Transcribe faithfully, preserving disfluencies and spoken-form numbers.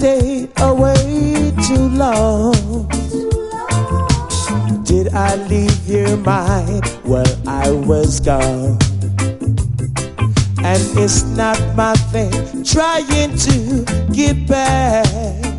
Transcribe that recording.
stayed away too long? Did I leave your mind while I was gone? And it's not my thing trying to get back.